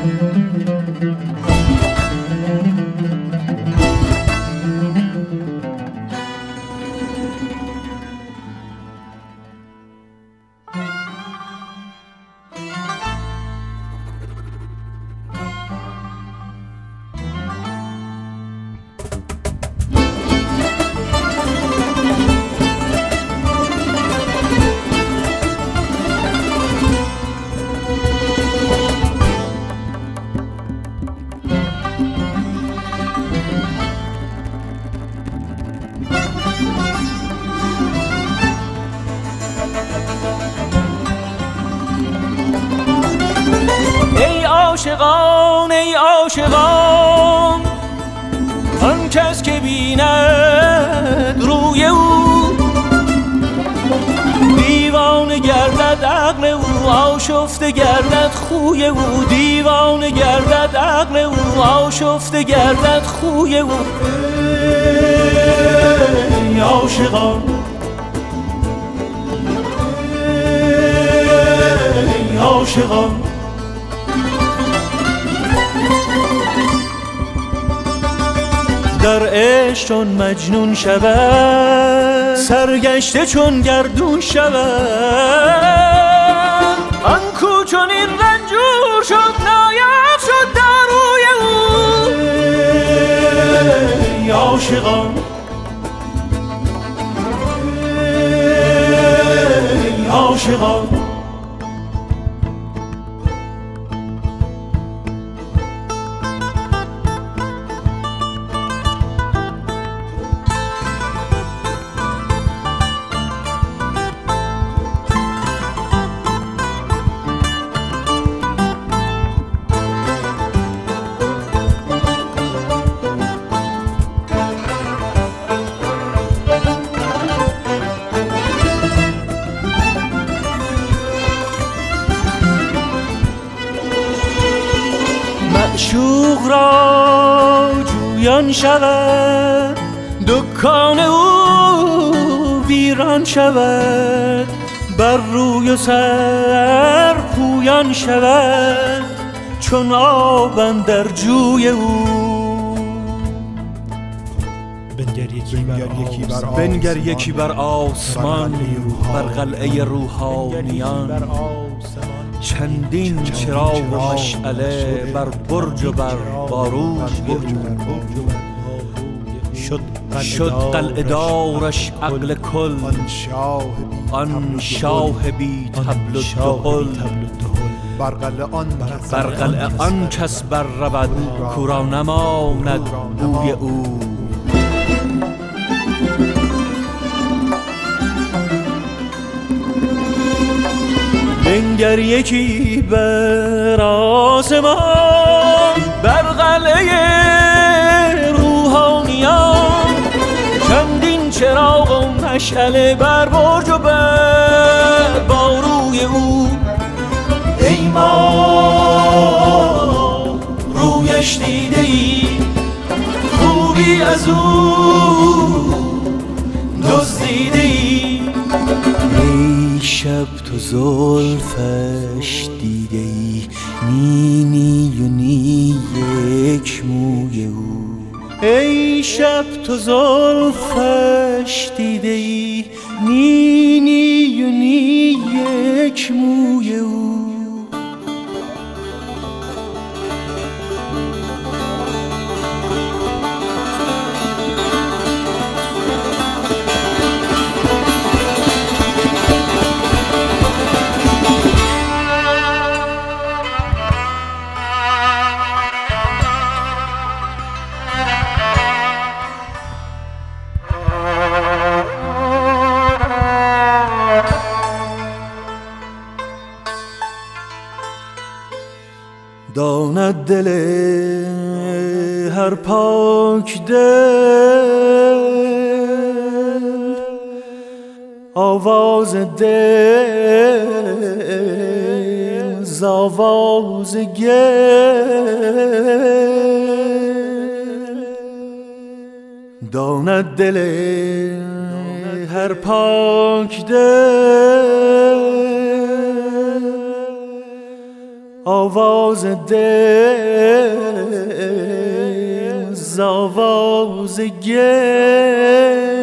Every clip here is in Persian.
عاشقان ای عاشقان، آن کس که بیند روی او دیوانه گردد، عقل او آشفته گردد خوی او، دیوانه گردد عقل او آشفته گردد خوی او. ای عاشقان ای عاشقان، در عشق چون مجنون شود، سرگشته چون گردون شود، آن کو چون این رنجور شد نایب شد در روی او. ای عاشقان ای عاشقان، معشوق را جویان شود، دکان او ویران شود، بر روی و سر پویان شود، چون آب اندر جوی او. بنگر یکی بر آسمان، بر قلعه روحانیان، چندین چراغ و مشعله بر برج و بر باروج شد قلعه دارش عقل کل، آن شاه بی طبل و دهل، بر قلعه آن کس بر رود کو را نماند بوی او. بنگر یکی بر آسمان، بر قلعه روحانیان، چندین چراغ و مشعله بر برج و بر باروی او. ای ما رویش دیده ای، خوبی از او دزدیده ای. ای شب تو زلفش دیده ای، نی نی و نی یک موی او. ای شب تو زلفش دیده ای، نی نی و نی یک موی او. داند دل هر پاک دل آواز دل ز آواز گل. داند دل هر پاک دل آواز دل ز آواز گل.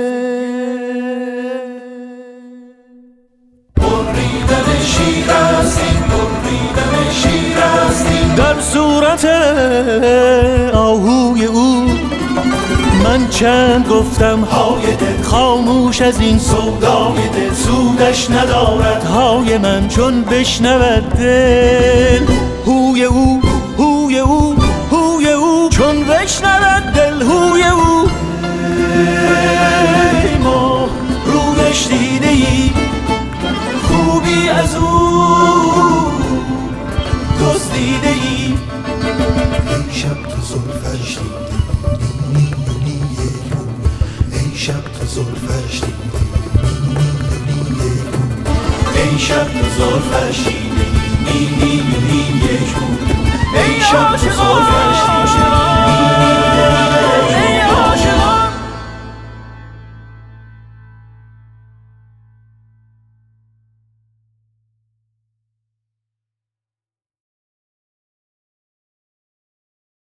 بریدن شیر است این، بریدن شیر است این، در صورت آهوی او من چند گفتم های دل، خاموش از این سودای دل سودش ندارد های من چون بشنود دل هوی او، هوی او، هوی او، چون بشنود دل هوی او. ای ما رویش دیده ای، خوبی از او دزدیده ای. شب تو زلفش ای شب تو زلفش ای شب تو زلفش نی نی نی